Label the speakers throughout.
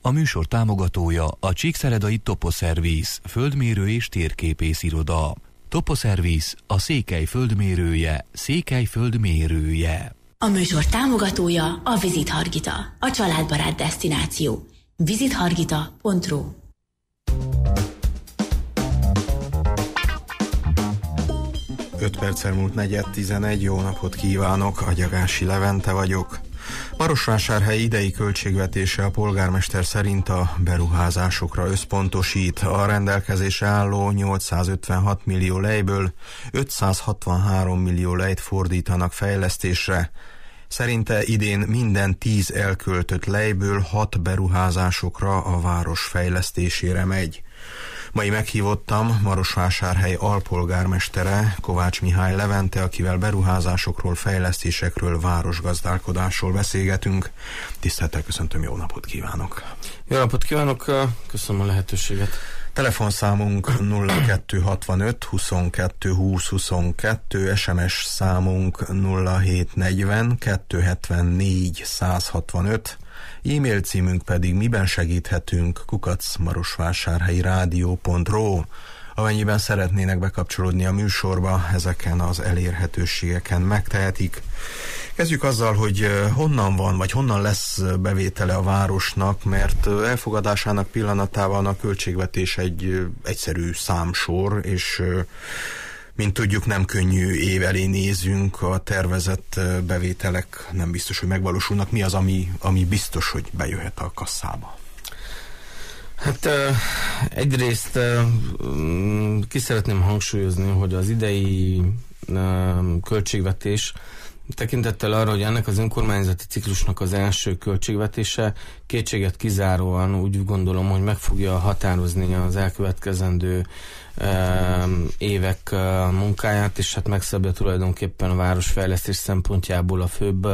Speaker 1: A műsor támogatója a Csíkszeredai Toposzerviz, földmérő és térképész iroda. Toposzerviz, a Székely földmérője, Székely földmérője.
Speaker 2: A műsor támogatója a Visit Hargita, a családbarát desztináció. visithargita.ru.
Speaker 3: Öt perccel múlt 4:11, jó napot kívánok, Agyagási Levente vagyok. Marosvásárhely idei költségvetése a polgármester szerint a beruházásokra összpontosít. A rendelkezésre álló 856 millió lejből 563 millió lejt fordítanak fejlesztésre. Szerinte idén minden 10 elköltött lejből 6 beruházásokra, a város fejlesztésére megy. Mai meghívottam Marosvásárhely alpolgármestere, Kovács Mihály Levente, akivel beruházásokról, fejlesztésekről, városgazdálkodásról beszélgetünk. Tisztelettel köszöntöm, jó napot kívánok!
Speaker 4: Jó napot kívánok, köszönöm a lehetőséget.
Speaker 3: Telefonszámunk 0265 22 20 22, SMS számunk 0740 274 165, e-mail címünk pedig miben segíthetünk @marosvásárhelyirádió.ru. Amennyiben szeretnének bekapcsolódni a műsorba, ezeken az elérhetőségeken megtehetik. Kezdjük azzal, hogy honnan van, vagy honnan lesz bevétele a városnak, mert elfogadásának pillanatában a költségvetés egy egyszerű számsor, és mint tudjuk, nem könnyű év elé nézünk, a tervezett bevételek nem biztos, hogy megvalósulnak. Mi az, ami biztos, hogy bejöhet a kasszába?
Speaker 4: Hát egyrészt ki szeretném hangsúlyozni, hogy az idei költségvetés tekintettel arra, hogy ennek az önkormányzati ciklusnak az első költségvetése kétséget kizáróan úgy gondolom, hogy meg fogja határozni az elkövetkezendő évek munkáját, és hát megszabja tulajdonképpen a városfejlesztés szempontjából a főbb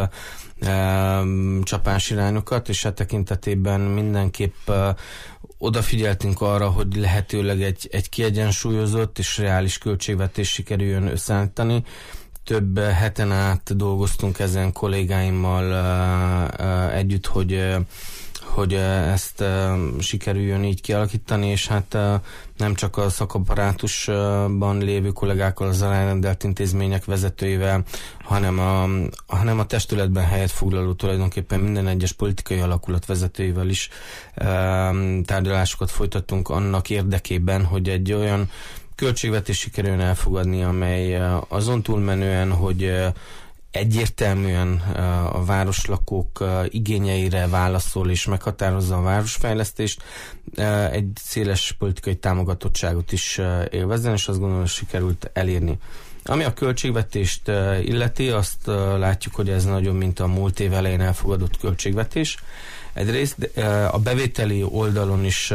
Speaker 4: csapásirányokat, és e tekintetében mindenképp odafigyeltünk arra, hogy lehetőleg egy kiegyensúlyozott és reális költségvetés sikerüljön összeállítani. Több heten át dolgoztunk ezen kollégáimmal együtt, hogy ezt sikerüljön így kialakítani, és hát nem csak a szakapparátusban lévő kollégákkal, az alárendelt intézmények vezetőivel, hanem a testületben helyet foglaló tulajdonképpen minden egyes politikai alakulat vezetőivel is tárgyalásokat folytattunk annak érdekében, hogy egy olyan költségvetés sikerüljön elfogadni, amely azon túlmenően, hogy egyértelműen a városlakók igényeire válaszol és meghatározza a városfejlesztést, egy széles politikai támogatottságot is élvezzen, és azt gondolom, hogy sikerült elérni. Ami a költségvetést illeti, azt látjuk, hogy ez nagyon mint a múlt év elején elfogadott költségvetés. Egyrészt a bevételi oldalon is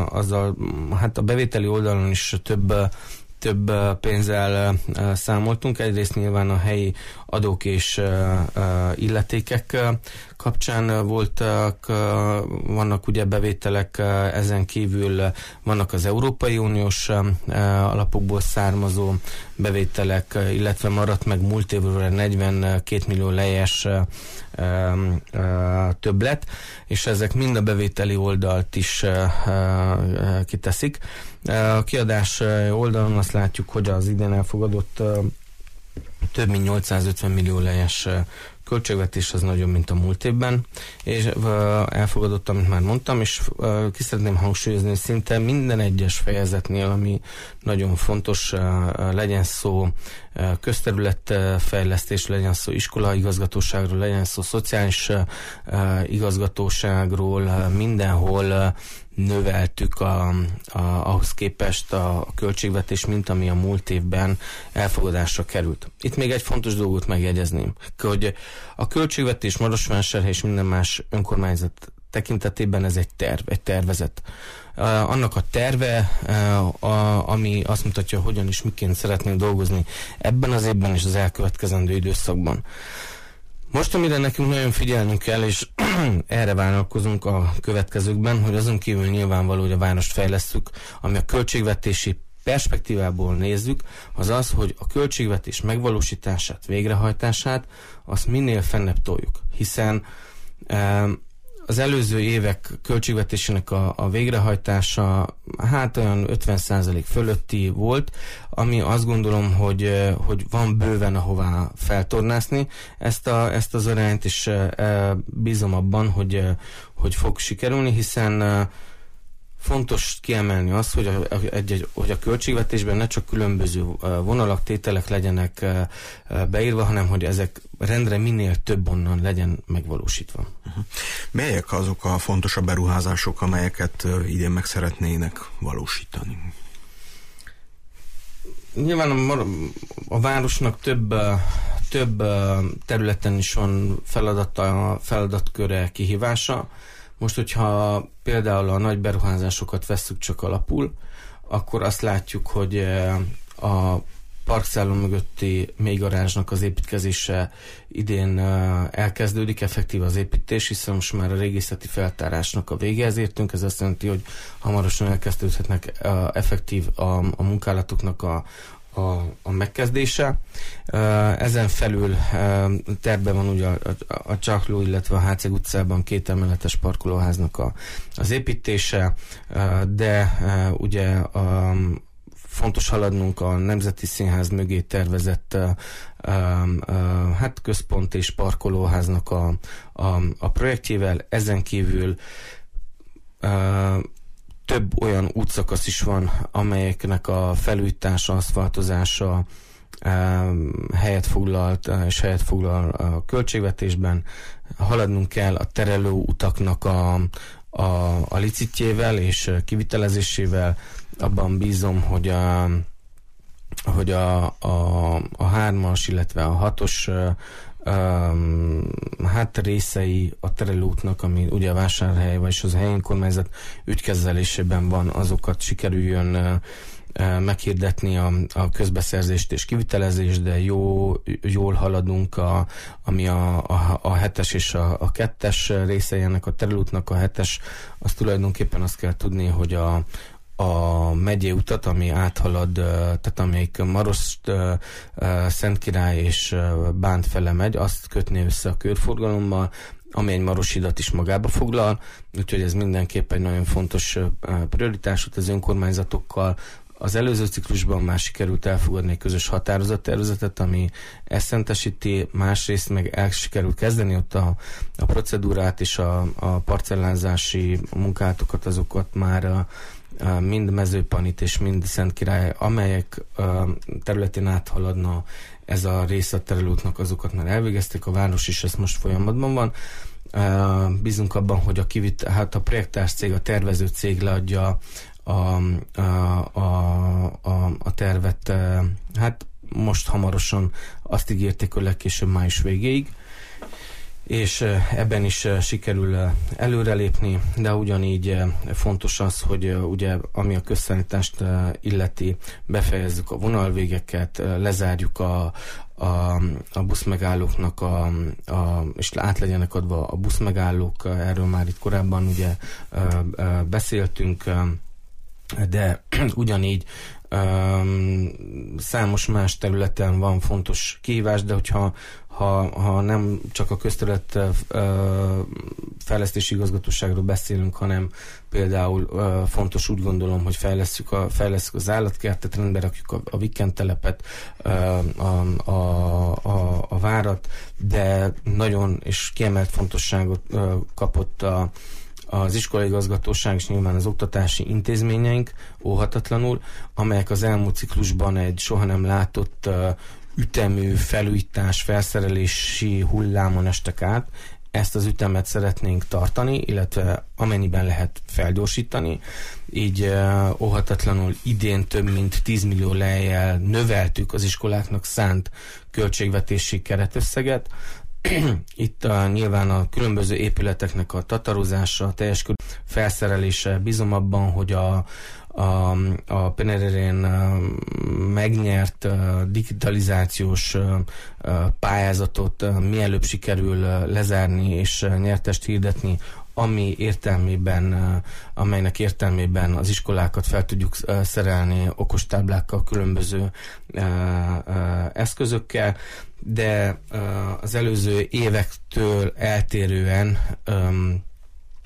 Speaker 4: több pénzzel számoltunk. Egyrészt nyilván a helyi adók és illetékek kapcsán vannak ugye bevételek, ezen kívül vannak az Európai Uniós alapokból származó bevételek, illetve maradt meg múlt évről 42 millió lejes többlet, és ezek mind a bevételi oldalt is kiteszik. A kiadás oldalon azt látjuk, hogy az idén elfogadott több mint 850 millió lejes költségvetés az nagyobb, mint a múlt évben, és elfogadott, amit már mondtam, és ki szeretném hangsúlyozni, hogy szinte minden egyes fejezetnél, ami nagyon fontos, legyen szó közterületfejlesztés, legyen szó iskolaigazgatóságról, legyen szó szociális igazgatóságról, mindenhol növeltük ahhoz képest a költségvetés, mint ami a múlt évben elfogadásra került. Itt még egy fontos dolgot megjegyezném, hogy a költségvetés Marosvásárhely és minden más önkormányzat tekintetében ez egy tervezet. Annak a terve, ami azt mutatja, hogyan és miként szeretnénk dolgozni ebben az évben és az elkövetkezendő időszakban. Most, amire nekünk nagyon figyelnünk kell, és erre vállalkozunk a következőkben, hogy azon kívül nyilvánvaló, hogy a várost fejlesztjük, ami a költségvetési perspektívából nézzük, az az, hogy a költségvetés megvalósítását, végrehajtását, azt minél fennebb toljuk. Hiszen az előző évek költségvetésének a végrehajtása hát olyan 50% fölötti volt, ami azt gondolom, hogy van bőven ahová feltornászni ezt az arányt, és bízom abban, hogy fog sikerülni, hiszen fontos kiemelni azt, hogy a költségvetésben ne csak különböző vonalak, tételek legyenek beírva, hanem hogy ezek rendre minél több onnan legyen megvalósítva.
Speaker 3: Melyek azok a fontosabb beruházások, amelyeket idén meg szeretnének valósítani?
Speaker 4: Nyilván a városnak több területen is van feladatköre, kihívása. Most, hogyha például a nagy beruházásokat vesszük csak alapul, akkor azt látjuk, hogy a parkszálló mögötti mélygarázsnak az építkezése idén elkezdődik, effektív az építés, hiszen most már a régészeti feltárásnak a végéhez értünk, ez azt jelenti, hogy hamarosan elkezdődhetnek effektív a munkálatoknak a megkezdése. Ezen felül tervben van ugye a Csakló, illetve a Háceg utcában 2 emeletes parkolóháznak az építése, de ugye fontos haladnunk a Nemzeti Színház mögé tervezett központ és parkolóháznak a projektjével. Ezen kívül több olyan útszakasz is van, amelyeknek a felújítása, aszfaltozása helyet foglal a költségvetésben. Haladnunk kell a terelő utaknak a licitjével és kivitelezésével. Abban bízom, hogy a 3-as, illetve a 6-os részei a terelőútnak, ami ugye a Vásárhely, vagyis az helyi önkormányzat ügykezelésében van, azokat sikerüljön meghirdetni a közbeszerzést és kivitelezést, de jól haladunk, ami a 7-es és a 2-es részei ennek a terelőútnak. A 7-es, az tulajdonképpen azt kell tudni, hogy a megyei utat, ami áthalad, tehát amelyik Marost, Szentkirály és Bánt fele megy, azt kötné össze a körforgalommal, ami egy Maroshidat is magába foglal, úgyhogy ez mindenképp egy nagyon fontos prioritás az önkormányzatokkal. Az előző ciklusban már sikerült elfogadni egy közös határozattervezetet, ami ezt szentesíti, másrészt meg el sikerült kezdeni ott a procedúrát és a parcellázási munkátokat, azokat már mind Mezőpanit és mind Szentkirály, amelyek területén áthaladna ez a rész a terelőútnak, azokat már elvégezték, a város is ezt most folyamatban van. Bízunk abban, hogy a projektárs cég, a tervező cég leadja a tervet, most hamarosan azt ígérték, hogy legkésőbb május végéig, és ebben is sikerül előrelépni, de ugyanígy fontos az, hogy ugye ami a közszállítást illeti, befejezzük a vonalvégeket, lezárjuk a buszmegállóknak és át legyenek adva a buszmegállók, erről már itt korábban ugye beszéltünk, de ugyaníg számos más területen van fontos kihívás, de hogyha nem csak a közterület fejlesztési igazgatóságról beszélünk, hanem például fontos, úgy gondolom, hogy fejlesztjük az állatkertet, rendbe rakjuk a weekendtelepet, a várat, de nagyon és kiemelt fontosságot kapott az iskolai igazgatóság és nyilván az oktatási intézményeink óhatatlanul, amelyek az elmúlt ciklusban egy soha nem látott ütemű felújítás, felszerelési hullámon estek át. Ezt az ütemet szeretnénk tartani, illetve amennyiben lehet felgyorsítani. Így óhatatlanul idén több mint 10 millió lejjel növeltük az iskoláknak szánt költségvetési keretösszeget. Itt nyilván a különböző épületeknek a tatarozása, a teljes felszerelése, bízom abban, hogy a PNRR-én megnyert digitalizációs pályázatot mielőbb sikerül lezárni és nyertest hirdetni, amelynek értelmében az iskolákat fel tudjuk szerelni okostáblákkal, különböző eszközökkel, de az előző évektől eltérően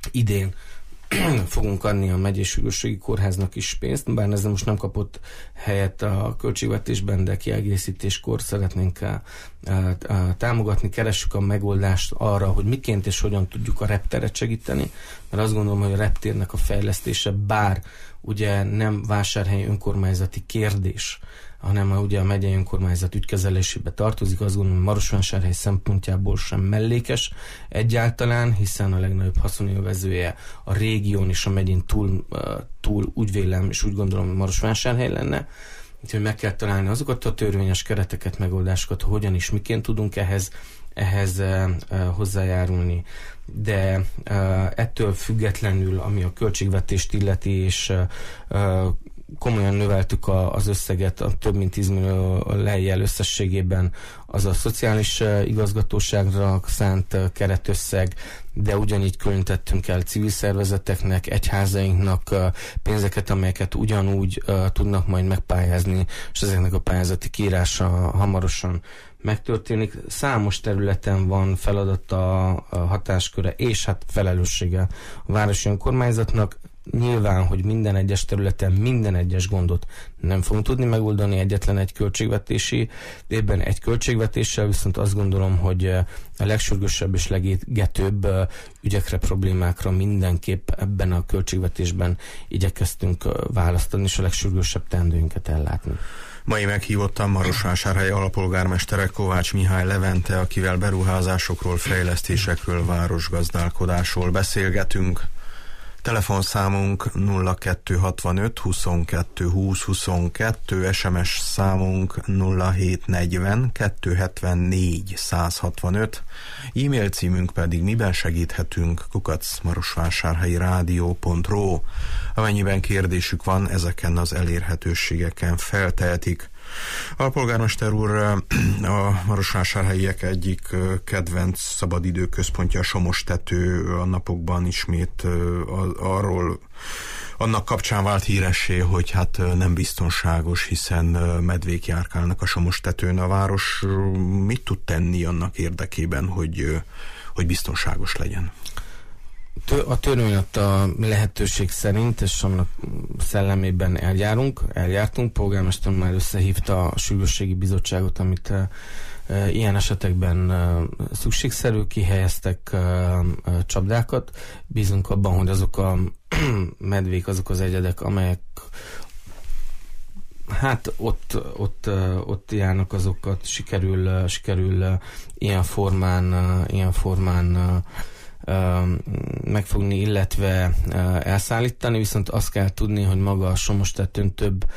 Speaker 4: idén fogunk adni a megyei sürgősségi kórháznak is pénzt, bár ez most nem kapott helyet a költségvetésben, de kiegészítéskor szeretnénk támogatni, keressük a megoldást arra, hogy miként és hogyan tudjuk a repteret segíteni, mert azt gondolom, hogy a reptérnek a fejlesztése, bár ugye nem Vásárhelyi önkormányzati kérdés, hanem ugye a megyei önkormányzat ügykezelésébe tartozik, azt gondolom, hogy Marosvásárhely szempontjából sem mellékes egyáltalán, hiszen a legnagyobb haszonélvezője a régión és a megyén túl úgy vélem, és úgy gondolom, hogy Marosvásárhely lenne. Úgyhogy meg kell találni azokat a törvényes kereteket, megoldásokat, hogyan és miként tudunk ehhez hozzájárulni. De ettől függetlenül, ami a költségvetést illeti, és komolyan növeltük az összeget, a több mint 10 millió lejjel összességében az a szociális igazgatóságra szánt keretösszeg, de ugyanígy különítettünk el civil szervezeteknek, egyházainknak pénzeket, amelyeket ugyanúgy tudnak majd megpályázni, és ezeknek a pályázati kiírása hamarosan megtörténik. Számos területen van feladata, a hatásköre és hát felelőssége a városi önkormányzatnak. Nyilván, hogy minden egyes területen minden egyes gondot nem fogunk tudni megoldani egyetlen egy költségvetési évben egy költségvetéssel, viszont azt gondolom, hogy a legsürgősebb és legégetőbb ügyekre, problémákra mindenképp ebben a költségvetésben igyekeztünk választani, és a legsürgősebb teendőinket ellátni.
Speaker 3: Mai meghívottam Marosvásárhely alpolgármestere Kovács Mihály Levente, akivel beruházásokról, fejlesztésekről, városgazdálkodásról beszélgetünk. Telefonszámunk 0265 22 20 22, SMS számunk 0740 274 165, e-mail címünk pedig miben segíthetünk @marosvásárhelyirádió.ru. Amennyiben kérdésük van, ezeken az elérhetőségeken feltehetik. Alpolgármester úr, a marosvásárhelyiek egyik kedvenc szabadidőközpontja a Somostető a napokban ismét annak kapcsán vált híressé, hogy hát nem biztonságos, hiszen medvék járkálnak a Somostetőn. A város mit tud tenni annak érdekében, hogy biztonságos legyen?
Speaker 4: A törvény adta lehetőség szerint, és annak szellemében eljártunk. Polgármester már összehívta a sürgősségi bizottságot, amit ilyen esetekben szükségszerű, kihelyeztek csapdákat. Bízunk abban, hogy azok a medvék, azok az egyedek, amelyek hát ott járnak, azokat sikerül ilyen formán megfogni, illetve elszállítani, viszont azt kell tudni, hogy maga a Somostetőn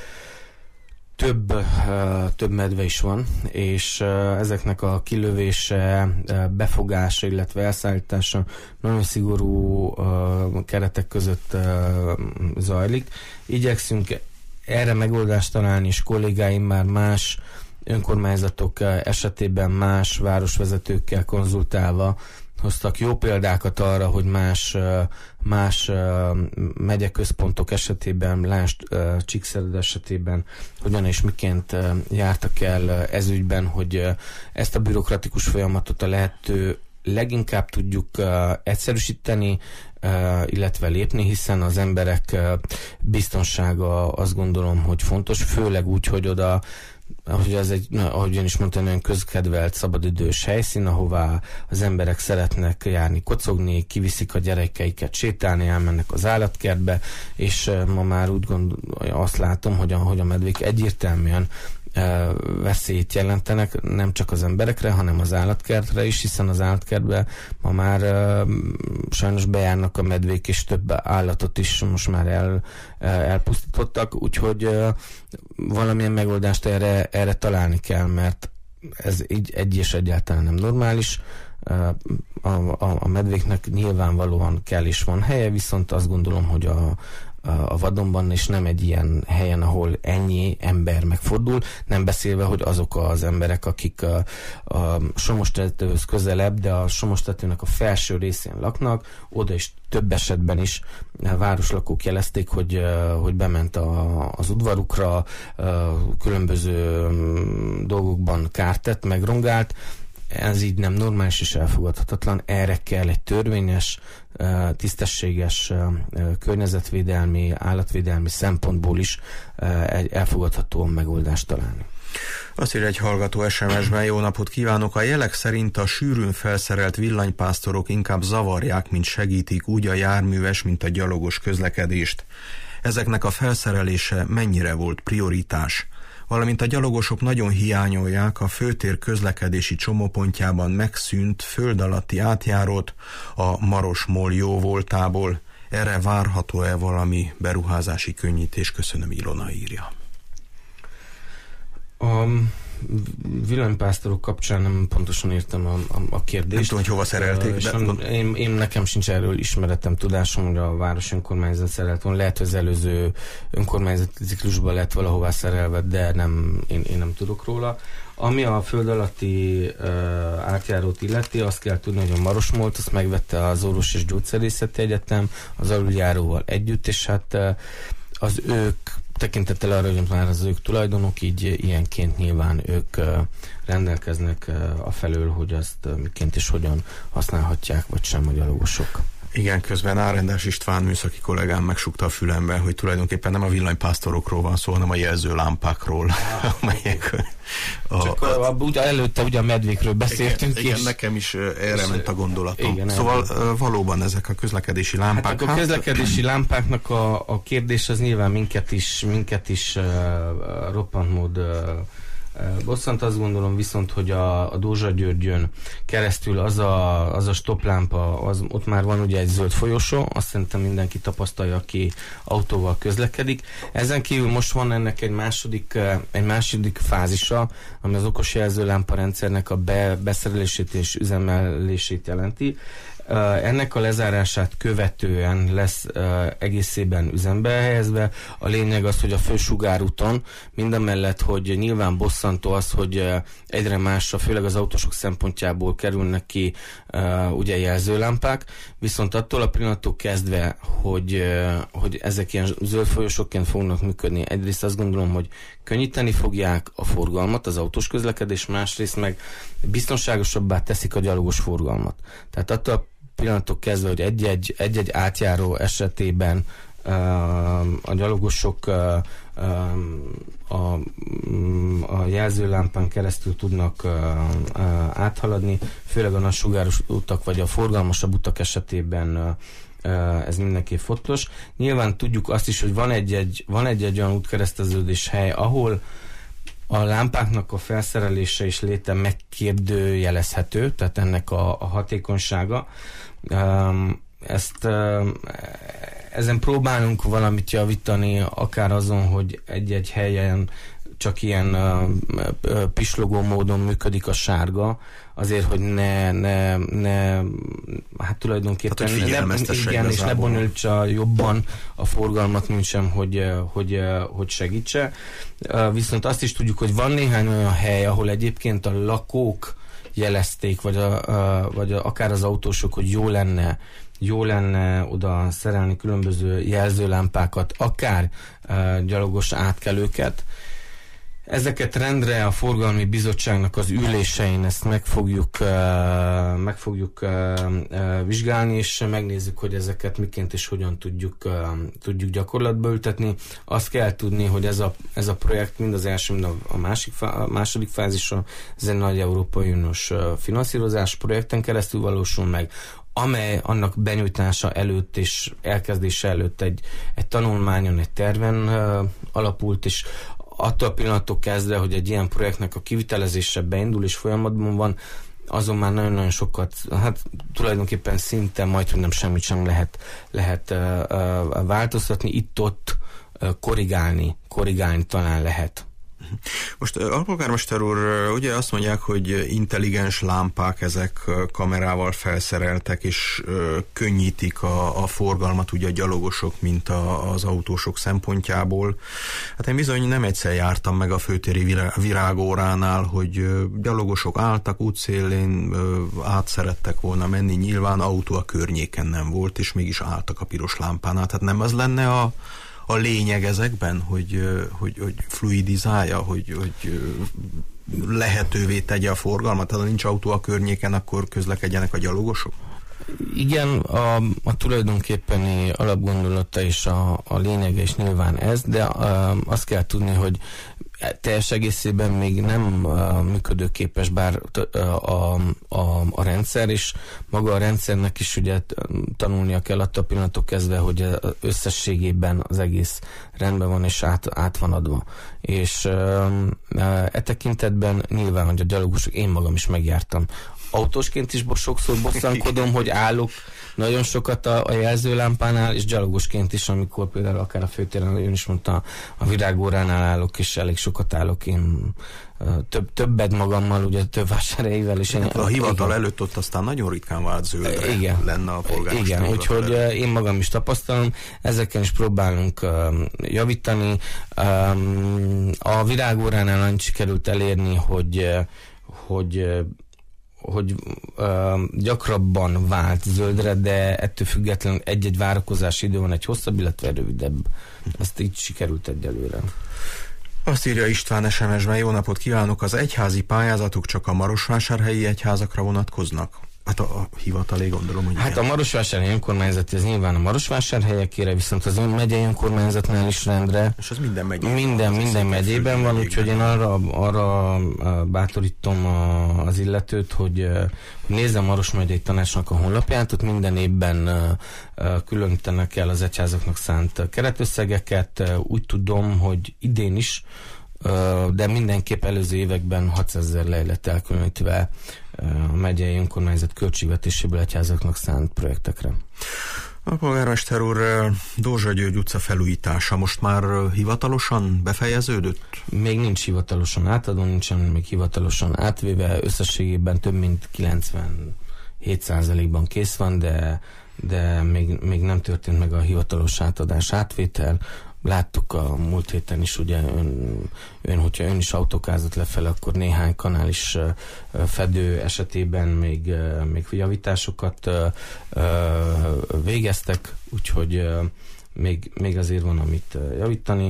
Speaker 4: több medve is van, és ezeknek a kilövése, befogása, illetve elszállítása nagyon szigorú keretek között zajlik. Igyekszünk erre megoldást találni, és kollégáim már más önkormányzatok esetében más városvezetőkkel konzultálva hoztak jó példákat arra, hogy más megyeközpontok esetében, lásd Csíkszereda esetében hogyan és miként jártak el ez ügyben, hogy ezt a bürokratikus folyamatot a lehető leginkább tudjuk egyszerűsíteni, illetve lépni, hiszen az emberek biztonsága azt gondolom, hogy fontos, főleg úgy, hogy oda, ahogy ez ahogy ön is mondtam, nagyon közkedvelt szabadidős helyszín, ahová az emberek szeretnek járni, kocogni, kiviszik a gyerekeiket sétálni, elmennek az állatkertbe, és ma már azt látom, hogy a medvék egyértelműen veszélyt jelentenek nem csak az emberekre, hanem az állatkertre is, hiszen az állatkertbe ma már sajnos bejárnak a medvék, és több állatot is most már elpusztítottak, a valamilyen megoldást erre találni kell, mert ez így és egyáltalán nem normális. A medvéknek nyilvánvalóan kell és van helye, viszont azt gondolom, hogy a vadonban, és nem egy ilyen helyen, ahol ennyi ember megfordul, nem beszélve, hogy azok az emberek, akik a Somostetőhöz közelebb, de a Somostetőnek a felső részén laknak, oda is több esetben is városlakók jelezték, hogy bement az udvarukra, különböző dolgokban kárt tett, megrongált. ez így nem normális és elfogadhatatlan. Erre kell egy törvényes, tisztességes környezetvédelmi, állatvédelmi szempontból is egy elfogadható megoldást találni.
Speaker 3: Azt írja egy hallgató SMS-ben: jó napot kívánok! A jelek szerint a sűrűn felszerelt villanypásztorok inkább zavarják, mint segítik úgy a járműves, mint a gyalogos közlekedést. Ezeknek a felszerelése mennyire volt prioritás? Valamint a gyalogosok nagyon hiányolják a főtér közlekedési csomópontjában megszűnt föld alatti átjárót a Maros-Mol jóvoltából. Erre várható-e valami beruházási könnyítés? Köszönöm, Ilona írja.
Speaker 4: A villanypásztorok kapcsán nem pontosan értem a kérdést. Nem
Speaker 3: tudom, hogy hova szerelték.
Speaker 4: Én nekem sincs erről ismeretem, tudásom, hogy a város önkormányzat szerelt volna. Lehet, hogy az előző önkormányzati ciklusban lett valahová szerelve, de én nem tudok róla. Ami a föld alatti átjárót illeti, azt kell tudni, hogy a Maros-Molt azt megvette az Orvos és Gyógyszerészeti Egyetem az aluljáróval együtt, és hát az ők tekintettel arra, hogy már az ők tulajdonok, így ilyenként nyilván ők rendelkeznek afelől, hogy azt miként és hogyan használhatják, vagy sem a gyalogosok.
Speaker 3: Igen, közben Árendás István műszaki kollégám megsukta a fülembe, hogy tulajdonképpen nem a villanypásztorokról van szó, hanem a jelzőlámpákról, amelyek...
Speaker 4: Előtte ugye a medvékről beszéltünk.
Speaker 3: Igen, nekem is erre ment a gondolatom. Igen, szóval valóban ezek a közlekedési lámpák...
Speaker 4: Hát a közlekedési lámpáknak a kérdés az nyilván minket is roppant mód bosszant. Azt gondolom viszont, hogy a Dózsa Györgyön keresztül az a stoplámpa, ott már van ugye egy zöld folyosó, azt szerintem mindenki tapasztalja, aki autóval közlekedik. Ezen kívül most van ennek egy második fázisa, ami az okos jelzőlámpa rendszernek a beszerelését és üzemelését jelenti. Ennek a lezárását követően lesz egészében üzembe helyezve. A lényeg az, hogy a fősugárúton mindamellett, hogy nyilván bosszantó az, hogy egyre másra, főleg az autósok szempontjából kerülnek ki ugye jelzőlámpák, viszont attól a pillanattól kezdve, hogy ezek ilyen zöld folyosóként fognak működni, egyrészt azt gondolom, hogy könnyíteni fogják a forgalmat, az autós közlekedés, másrészt meg biztonságosabbá teszik a gyalogos forgalmat. Tehát attól a pillanatok kezdve, hogy egy-egy átjáró esetében a gyalogosok a jelzőlámpán keresztül tudnak áthaladni, főleg a nagysugáros utak vagy a forgalmasabb utak esetében ez mindenképp fontos. Nyilván tudjuk azt is, hogy van egy olyan útkereszteződés hely, ahol a lámpáknak a felszerelése és léte megkérdőjelezhető, tehát ennek a hatékonysága. Ezen próbálunk valamit javítani, akár azon, hogy egy-egy helyen csak ilyen pislogó módon működik a sárga, azért, hogy hát tulajdonképpen igen, és ne bonyolítsa jobban a forgalmat, mint sem, hogy segítse. Viszont azt is tudjuk, hogy van néhány olyan hely, ahol egyébként a lakók jelezték, vagy akár az autósok, hogy jó lenne oda szerelni különböző jelzőlámpákat, akár gyalogos átkelőket. Ezeket rendre a Forgalmi Bizottságnak az ülésein ezt meg fogjuk vizsgálni, és megnézzük, hogy ezeket miként és hogyan tudjuk gyakorlatba ültetni. Azt kell tudni, hogy ez a projekt mind az első, mind a második fázisa, ez egy nagy Európai Uniós finanszírozás projekten keresztül valósul meg, amely annak benyújtása előtt és elkezdése előtt egy tanulmányon, egy terven alapult, és attól a pillanattól kezdve, hogy egy ilyen projektnek a kivitelezése beindul és folyamatban van, azon már nagyon-nagyon sokat, hát tulajdonképpen szinte majdnem nem semmit sem lehet változtatni, itt-ott korrigálni talán lehet.
Speaker 3: Most alpolgármester úr, ugye azt mondják, hogy intelligens lámpák, ezek kamerával felszereltek, és könnyítik a forgalmat ugye a gyalogosok, mint az autósok szempontjából. Hát én bizony nem egyszer jártam meg a főtéri virágóránál, hogy gyalogosok álltak útszélén, át szerettek volna menni, nyilván autó a környéken nem volt, és mégis álltak a piros lámpánál. Tehát nem az lenne a lényeg ezekben, hogy fluidizálja, hogy lehetővé tegye a forgalmat, ha nincs autó a környéken, akkor közlekedjenek a gyalogosok?
Speaker 4: Igen, a tulajdonképpeni alapgondolata és a lényege is nyilván ez, de azt kell tudni, hogy teljes egészében még nem működőképes bár a rendszer, és maga a rendszernek is ugye tanulnia kell attól a pillanatok kezdve, hogy összességében az egész rendben van és át van adva. És e tekintetben nyilván, hogy a gyalogosok, én magam is megjártam. Autósként is sokszor bosszankodom, hogy állok nagyon sokat a jelzőlámpánál, és gyalogosként is, amikor például akár a főtéren, ön is mondta, a virágóránál állok, és elég sokat állok én többet magammal, ugye több vásárhelyével is.
Speaker 3: A hivatal előtt ott aztán nagyon ritkán vált zöldre lenne a polgármester.
Speaker 4: Igen, úgyhogy én magam is tapasztalom, ezeken is próbálunk javítani. A virágóránál annyit sikerült elérni, hogy gyakrabban vált zöldre, de ettől függetlenül egy-egy várakozási idő van, egy hosszabb, illetve rövidebb. Ezt így sikerült egyelőre.
Speaker 3: Azt írja István SMS-ben, jó napot kívánok, az egyházi pályázatok csak a marosvásárhelyi egyházakra vonatkoznak? Hát a hivatalé gondolom, hogy...
Speaker 4: Hát a Marosvásárhelyi önkormányzati, ez nyilván a Marosvásárhelyekére, viszont az megyei önkormányzatnál is rendre.
Speaker 3: És az minden megyében
Speaker 4: minden megyében van, úgyhogy én arra bátorítom az illetőt, hogy nézze a Maros megyei tanácsnak a honlapját, ott minden évben különítenek el az egyházaknak szánt keretösszegeket. Úgy tudom, hogy idén is, de mindenképp előző években 600 000 le lett elkülönítve a megyei önkormányzat költségvetéséből egyházaknak szánt projektekre.
Speaker 3: A polgármester úr, Dózsa György utca felújítása most már hivatalosan befejeződött?
Speaker 4: Még nincs hivatalosan átadva, nincsen még hivatalosan átvéve, összességében több mint 97%-ban kész van, de még nem történt meg a hivatalos átadás, átvétel. Láttuk a múlt héten is, ugye hogyha ön is autókázott lefele, akkor néhány kanális fedő esetében még javításokat végeztek, úgyhogy még azért van amit javítani,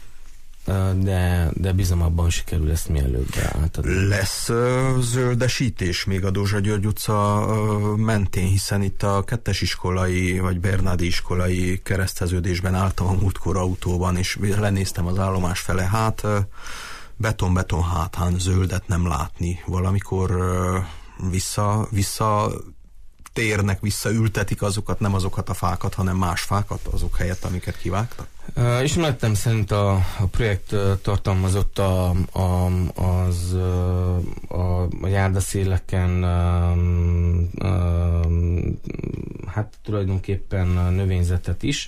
Speaker 4: de bízom abban sikerül ezt mielőbb átadni.
Speaker 3: Lesz zöldesítés még a Dózsa György utca mentén, hiszen itt a 2-es iskolai vagy Bernádi iskolai kereszteződésben álltam a múltkor autóban, és lenéztem az állomás fele, hát beton hátán zöldet nem látni. Valamikor visszaültetik azokat, nem azokat a fákat, hanem más fákat, azok helyett, amiket kivágtak?
Speaker 4: Ismeretem szerint a projekt tartalmazott a járdaszéleken hát tulajdonképpen a növényzetet is,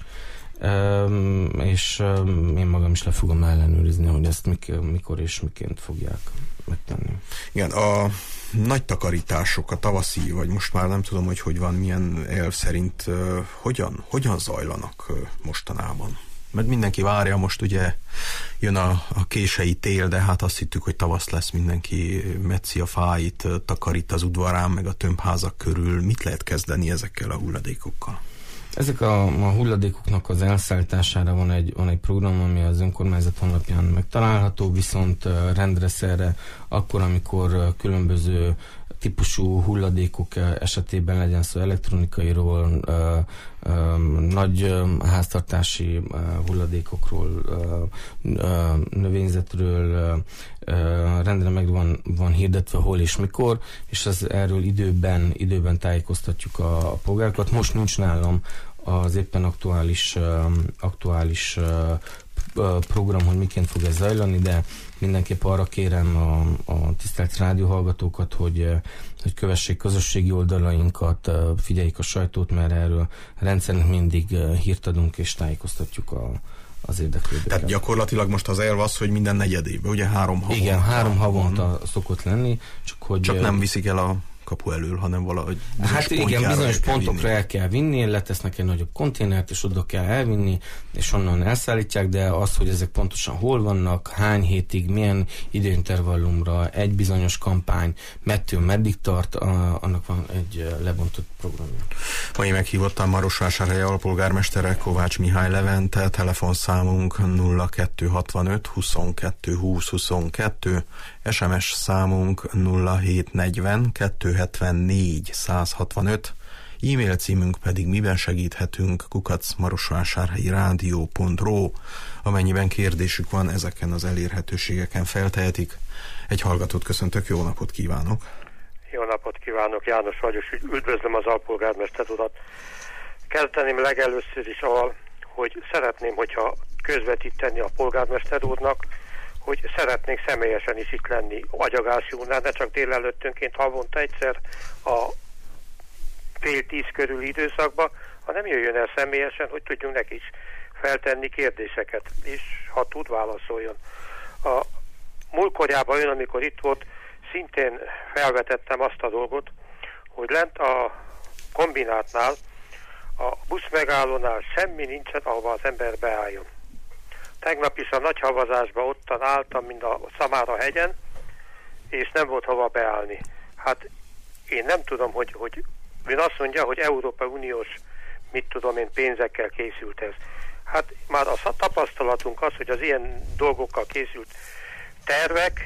Speaker 4: és én magam is le fogom ellenőrizni, hogy ezt mikor és miként fogják megtenni.
Speaker 3: Igen, a nagy takarítások, a tavaszi, vagy most már nem tudom, hogy van, milyen elv szerint hogyan zajlanak mostanában? Mert mindenki várja, most ugye jön a kései tél, de hát azt hittük, hogy tavasz lesz, mindenki metszi a fáit, takarít az udvarán, meg a tömbházak körül. Mit lehet kezdeni ezekkel a hulladékokkal?
Speaker 4: Ezek a hulladékoknak az elszállítására van egy program, ami az önkormányzat honlapján megtalálható, viszont rendszerre akkor, amikor különböző típusú hulladékok esetében, legyen szó elektronikairól, nagy háztartási hulladékokról, növényzetről, rendre meg van hirdetve hol és mikor, és erről időben tájékoztatjuk a polgárokat. Most nincs nálam az éppen aktuális program, hogy miként fog ez zajlani, de mindenképp arra kérem a tisztelt rádióhallgatókat, hogy kövessék közösségi oldalainkat, figyeljék a sajtót, mert erről rendszerint mindig hírt adunk és tájékoztatjuk az érdeklődőket.
Speaker 3: Tehát gyakorlatilag most az elv az, hogy minden negyedében, ugye 3 havonta.
Speaker 4: Igen, 3 havonta szokott lenni,
Speaker 3: csak nem viszik el a kapu elől, hanem valahogy
Speaker 4: hát igen, bizonyos pontokra el kell vinni, letesznek egy nagyobb konténert, és oda kell elvinni, és onnan elszállítják, de az, hogy ezek pontosan hol vannak, hány hétig, milyen időintervallumra, egy bizonyos kampány, mettől meddig tart, annak van egy lebontott programja.
Speaker 3: Mai meghívottam Marosvásárhely alpolgármestere Kovács Mihály Levente, telefonszámunk 0265 22 20 22, SMS számunk 0740 274 165, e-mail címünk pedig miben segíthetünk @marosvásárhelyi-rádió.ro. Amennyiben kérdésük van, ezeken az elérhetőségeken feltehetik. Egy hallgatót köszöntök, jó napot kívánok!
Speaker 5: Jó napot kívánok, János vagyok, üdvözlöm az alpolgármester urat. Kezdeném legelőször is avval, hogy szeretném, hogyha közvetíteni a polgármester úrnak, hogy szeretnék személyesen is itt lenni Agyagási úrnál, ne csak délelőttönként havonta egyszer a 9:30 körüli időszakban, hanem jöjjön el személyesen, hogy tudjunk neki is feltenni kérdéseket, és ha tud, válaszoljon. A múltkorjában ön, amikor itt volt, szintén felvetettem azt a dolgot, hogy lent a kombinátnál, a buszmegállónál semmi nincsen, ahova az ember beálljon. Tegnap is a nagy havazásban ottan álltam, mint a Szamára hegyen, és nem volt hova beállni. Hát én nem tudom, hogy ön azt mondja, hogy Európai Uniós, mit tudom én, pénzekkel készült ez. Hát már a tapasztalatunk az, hogy az ilyen dolgokkal készült tervek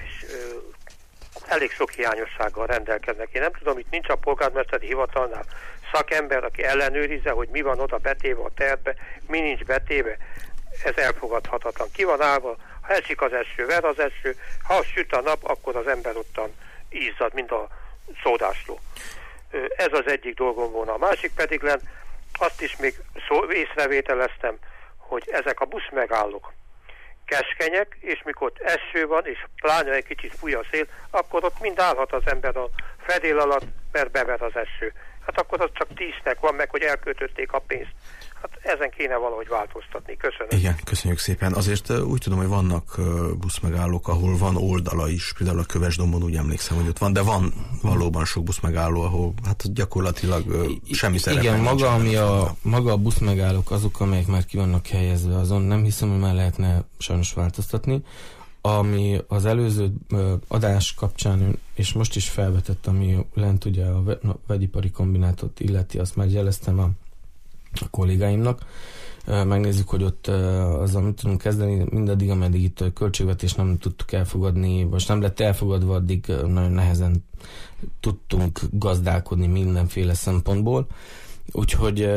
Speaker 5: elég sok hiányossággal rendelkeznek. Én nem tudom, itt nincs a polgármesteri hivatalnál szakember, aki ellenőrizze, hogy mi van oda betéve a tervbe, mi nincs betéve. Ez elfogadhatatlan. Ki van állva, ha esik az eső, ver az eső, ha süt a nap, akkor az ember ottan izzad, mint a szódásló. Ez az egyik dolgom volna. A másik pedig azt is még észrevételeztem, hogy ezek a buszmegállók keskenyek, és mikor eső van, és pláne egy kicsit fúj a szél, akkor ott mind állhat az ember a fedél alatt, mert bever az eső. Hát akkor az csak 10-nek van meg, hogy elköltötték a pénzt. Hát ezen kéne valahogy változtatni. Köszönöm.
Speaker 3: Igen, köszönjük szépen. Azért úgy tudom, hogy vannak buszmegállók, ahol van oldala is, például a Kövesdombon úgy emlékszem, hogy ott van, de van valóban sok buszmegálló, ahol hát gyakorlatilag semmi szerepe.
Speaker 4: Igen, maga a buszmegállók azok, amelyek már ki vannak helyezve, azon nem hiszem, hogy már lehetne sajnos változtatni. Ami az előző adás kapcsán, és most is felvetett, ami lent ugye a vegyipari kombinátot illeti, azt már jeleztem a kollégáimnak. Megnézzük, hogy ott azzal mit tudunk kezdeni, mindaddig, ameddig itt a költségvetést nem tudtuk elfogadni, vagy nem lett elfogadva, addig nagyon nehezen tudtunk gazdálkodni mindenféle szempontból. Úgyhogy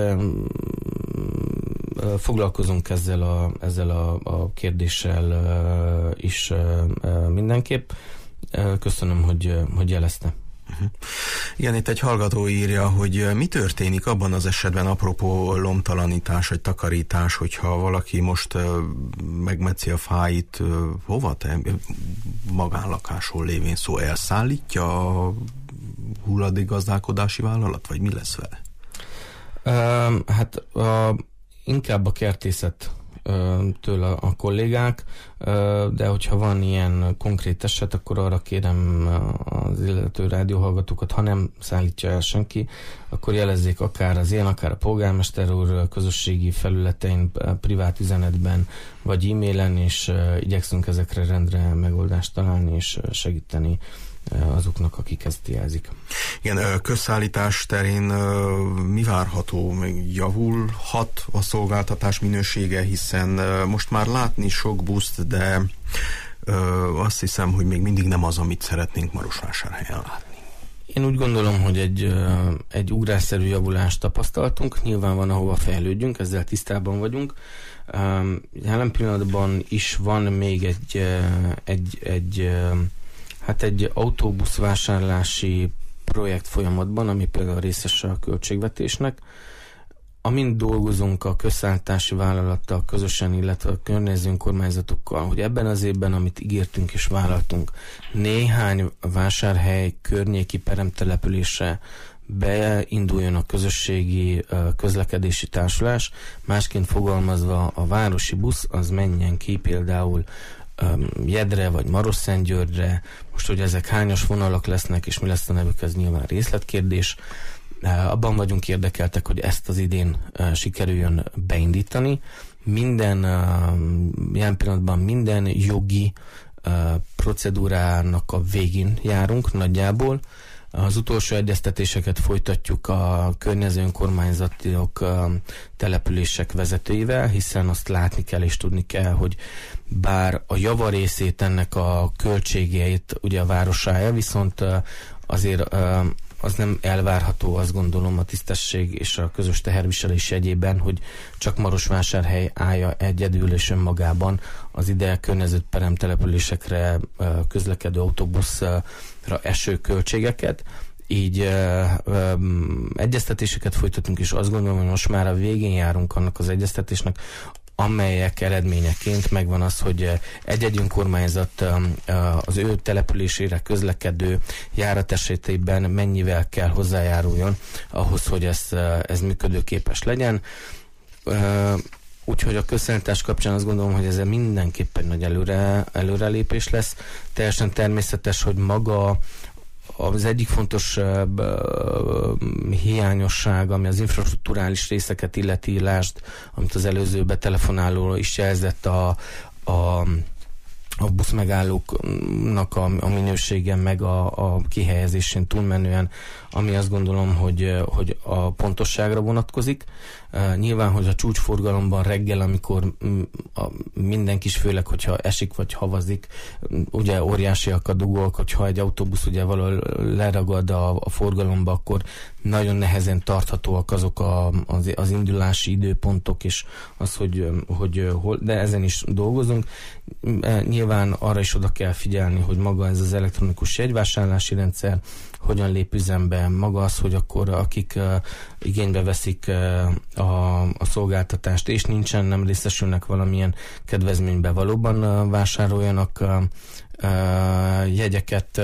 Speaker 4: foglalkozunk ezzel a kérdéssel is mindenképp. Köszönöm, hogy jelezte.
Speaker 3: Igen, itt egy hallgató írja, hogy mi történik abban az esetben, apropó lomtalanítás vagy takarítás, hogyha valaki most megmetszi a fáit, hova te? Magánlakásról lévén szó, elszállítja a hulladékgazdálkodási vállalat, vagy mi lesz vele?
Speaker 4: Hát inkább a kertészet től a kollégák, de hogyha van ilyen konkrét eset, akkor arra kérem az illető rádióhallgatókat, ha nem szállítja el senki, akkor jelezzék akár az én, akár a polgármester úr közösségi felületein, privát üzenetben, vagy e-mailen, és igyekszünk ezekre rendre megoldást találni, és segíteni azoknak, akik ezt jelzik.
Speaker 3: Igen, közszállítás terén mi várható? Még javulhat a szolgáltatás minősége, hiszen most már látni sok buszt, de azt hiszem, hogy még mindig nem az, amit szeretnénk Marosvásárhelyen látni.
Speaker 4: Én úgy gondolom, hogy egy ugrásszerű javulást tapasztaltunk, nyilván van, ahova fejlődjünk, ezzel tisztában vagyunk. Jelen pillanatban is van még egy autóbuszvásárlási projekt folyamatban, ami például részese a költségvetésnek. Amint dolgozunk a közszállítási vállalattal közösen, illetve a környező önkormányzatokkal, hogy ebben az évben, amit ígértünk és vállaltunk, néhány vásárhely környéki peremtelepülésre beinduljon a közösségi közlekedési társulás, másként fogalmazva a városi busz az menjen ki például Jedre vagy Marosszentgyörgyre. Most, hogy ezek hányas vonalak lesznek, és mi lesz a nevük, ez nyilván részletkérdés. Abban vagyunk érdekeltek, hogy ezt az idén sikerüljön beindítani. Jelen pillanatban minden jogi procedúrának a végén járunk nagyjából. Az utolsó egyeztetéseket folytatjuk a környező önkormányzatok, települések vezetőivel, hiszen azt látni kell és tudni kell, hogy bár a javarészét ennek a költségeit ugye a városája, viszont azért az nem elvárható, azt gondolom, a tisztesség és a közös teherviselés jegyében, hogy csak Marosvásárhely állja egyedül és önmagában az ide környező peremtelepülésekre közlekedő autóbuszra eső költségeket. Így egyeztetéseket folytatunk, és azt gondolom, hogy most már a végén járunk annak az egyeztetésnek, amelyek eredményeként megvan az, hogy egy-egy önkormányzat az ő településére közlekedő járat esetében mennyivel kell hozzájáruljon ahhoz, hogy ez működőképes legyen. Úgyhogy a közszállítás kapcsán azt gondolom, hogy ez mindenképpen nagy előrelépés lesz. Teljesen természetes, hogy maga az egyik fontos hiányosság, ami az infrastrukturális részeket illeti, lásd, amit az előző betelefonáló is jelzett, a buszmegállóknak a minősége, meg a kihelyezésén túlmenően, ami azt gondolom, hogy a pontosságra vonatkozik. Nyilván, hogy a csúcsforgalomban reggel, amikor mindenki is, főleg, hogyha esik vagy havazik, ugye óriásiak a dugók, hogyha egy autóbusz ugye valahol leragad a forgalomba, akkor nagyon nehezen tarthatóak azok az indulási időpontok, és az, hogy hol, de ezen is dolgozunk. Nyilván arra is oda kell figyelni, hogy maga ez az elektronikus jegyvásárlási rendszer hogyan lép üzembe, maga az, hogy akkor akik igénybe veszik a szolgáltatást, és nem részesülnek valamilyen kedvezménybe, valóban vásároljanak jegyeket,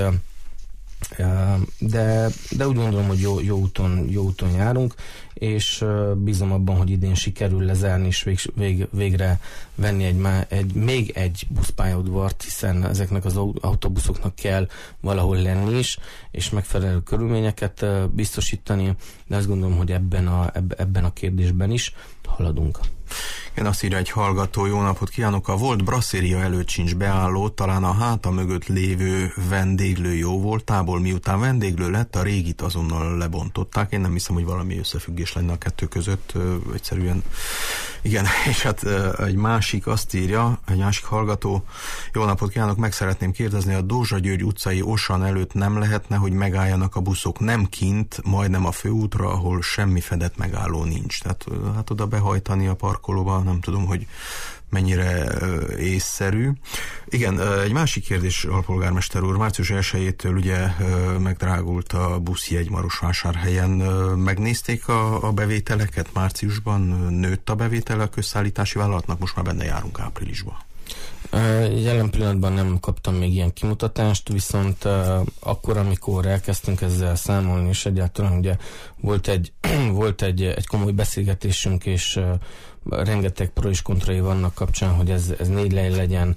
Speaker 4: de úgy gondolom, hogy jó úton járunk, és bízom abban, hogy idén sikerül lezárni, és végre venni még egy buszpályaudvart, hiszen ezeknek az autóbuszoknak kell valahol lenni is, és megfelelő körülményeket biztosítani, de azt gondolom, hogy ebben a kérdésben is haladunk.
Speaker 3: Én azt írja egy hallgató: jó napot kívánok, a volt brasszéria előtt sincs beálló, talán a háta mögött lévő vendéglő jó voltából, miután vendéglő lett, a régit azonnal lebontották. Én nem hiszem, hogy valami összefüggés lenne a kettő között, egyszerűen igen. És hát egy másik azt írja, egy másik hallgató: jó napot kívánok, meg szeretném kérdezni, a Dózsa György utcai Osan előtt nem lehetne, hogy megálljanak a buszok nem kint, majdnem a főútra, ahol semmi fedett megálló nincs. Tehát hát oda behajtani a parkolóba, nem tudom, hogy mennyire észszerű. Igen, egy másik kérdés, alpolgármester úr, március 1-től ugye megdrágult a buszjegy Marosvásárhelyen. Megnézték a bevételeket márciusban? Nőtt a bevétele a közszállítási vállalatnak? Most már benne járunk áprilisban.
Speaker 4: Jelen pillanatban nem kaptam még ilyen kimutatást, viszont akkor, amikor elkezdtünk ezzel számolni, és egyáltalán ugye volt egy komoly beszélgetésünk, és rengeteg pro és kontrai vannak kapcsán, hogy ez 4 legyen,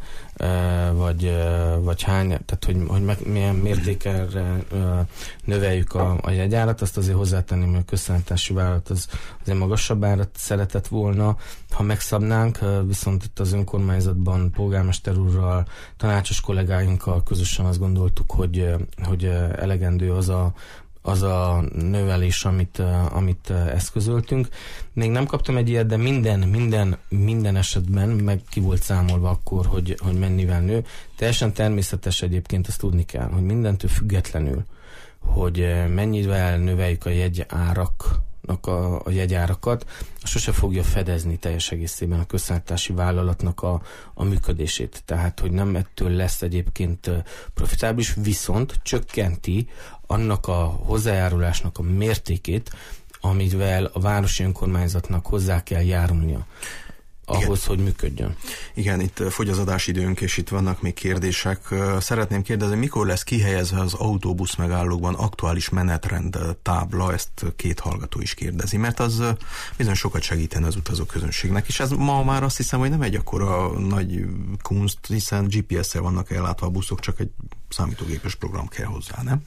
Speaker 4: vagy hány, tehát hogy milyen mértékre növeljük a jegyárat. Azt azért hozzátenném, hogy a közszállítási vállalat azért magasabb árat szeretett volna, ha megszabnánk, viszont itt az önkormányzatban polgármester úrral, tanácsos kollégáinkkal közösen azt gondoltuk, hogy elegendő az a növelés, amit eszközöltünk. Még nem kaptam egy ilyet, de minden esetben meg ki volt számolva akkor, hogy mennyivel nő. Teljesen természetes egyébként, azt tudni kell, hogy mindentől függetlenül, hogy mennyivel növeljük a jegyáraknak a jegyárakat, sose fogja fedezni teljes egészében a közszállítási vállalatnak a működését. Tehát, hogy nem ettől lesz egyébként profitábilis, viszont csökkenti annak a hozzájárulásnak a mértékét, amivel a városi önkormányzatnak hozzá kell járulnia. ahhoz, hogy működjön.
Speaker 3: Igen, itt fogy az adásidőnk, és itt vannak még kérdések. Szeretném kérdezni, mikor lesz kihelyezve az autóbusz megállókban aktuális menetrend tábla? Ezt két hallgató is kérdezi, mert az bizony sokat segítene az utazóközönségnek, és ez ma már azt hiszem, hogy nem egy akkora nagy kunst, hiszen GPS-szel vannak ellátva a buszok, csak egy számítógépes program kell hozzá, nem?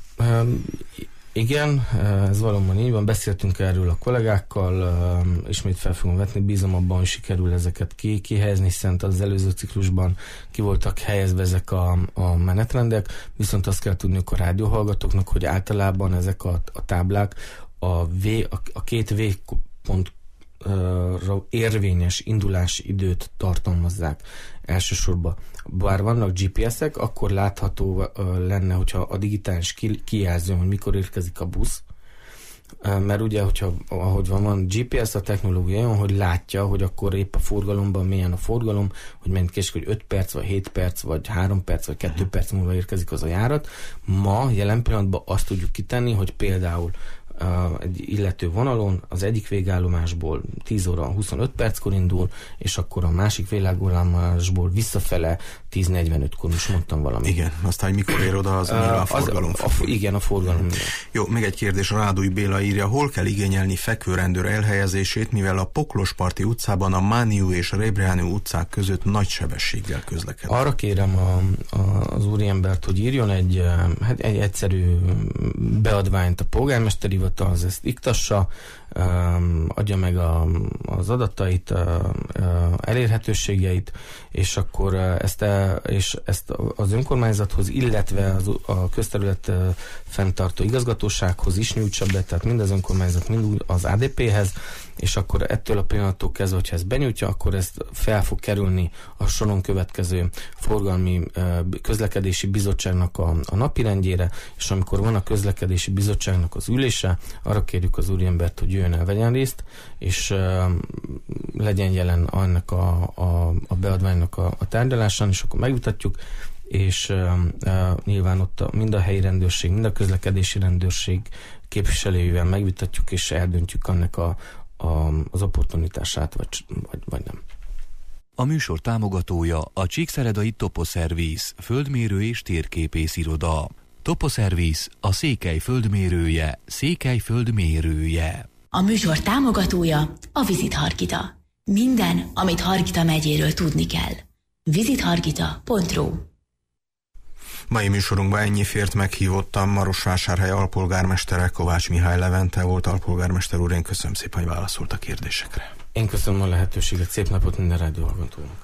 Speaker 4: Igen, ez valóban így van, beszéltünk erről a kollégákkal, ismét fel fogom vetni, bízom abban, hogy sikerül ezeket kihelyezni, hiszen az előző ciklusban ki voltak helyezve ezek a menetrendek, viszont azt kell tudni a rádióhallgatóknak, hogy általában ezek a táblák a két végpont érvényes indulási időt tartalmazzák elsősorban. Bár vannak GPS-ek, akkor látható lenne, hogyha a digitális kijelző, hogy mikor érkezik a busz, mert ugye, ahogy van GPS, a technológia olyan, hogy látja, hogy akkor épp a forgalomban milyen a forgalom, hogy mennyit késik, hogy 5 perc, vagy 7 perc, vagy 3 perc, vagy 2 perc múlva érkezik az a járat. Ma, jelen pillanatban azt tudjuk kitenni, hogy például egy illető vonalon az egyik végállomásból 10 óra 25 perckor indul, és akkor a másik végállomásból visszafele 10:45-kor, most mondtam valamit.
Speaker 3: Igen, aztán mikor ér oda, az nyilván forgalom.
Speaker 4: Igen, a forgalom.
Speaker 3: Jó, még egy kérdés, Rádúj Béla írja, hol kell igényelni fekvőrendőr elhelyezését, mivel a Poklosparti utcában a Mániu és a Rebreanu utcák között nagy sebességgel közlekedik. Arra
Speaker 4: kérem az úriembert, hogy írjon egy egyszerű beadványt a polgármesteri az ezt iktassa, adja meg az adatait, elérhetőségeit, és akkor ezt az önkormányzathoz, illetve a közterület fenntartó igazgatósághoz is nyújtsa be, tehát mind az önkormányzat, mind az ADP-hez, és akkor ettől a pillanattól kezdve, hogyha ezt benyújtja, akkor ezt fel fog kerülni a soron következő forgalmi közlekedési bizottságnak a napirendjére, és amikor van a közlekedési bizottságnak az ülése, arra kérjük az úriembert, hogy jöjjön el, vegyen részt, és legyen jelen annak a beadványnak a tárgyalásán, és akkor megvitatjuk, és nyilván ott mind a helyi rendőrség, mind a közlekedési rendőrség képviselőivel megvitatjuk, és eldöntjük annak az opportunitását, vagy nem.
Speaker 1: A műsor támogatója a Csíkszeredai Toposzerviz, földmérő és térképész iroda. Toposzerviz, a Székely földmérője, Székely földmérője.
Speaker 2: A műsor támogatója a Visit Hargita. Minden, amit Hargita megyéről tudni kell. visithargita.ru.
Speaker 3: Mai műsorunkban ennyi fért, meghívottam Marosvásárhely alpolgármestere, Kovács Mihály Levente volt alpolgármester úr. Én köszönöm szépen, hogy válaszolt a kérdésekre.
Speaker 4: Én köszönöm a lehetőséget, szép napot minden rádióhallgatónak.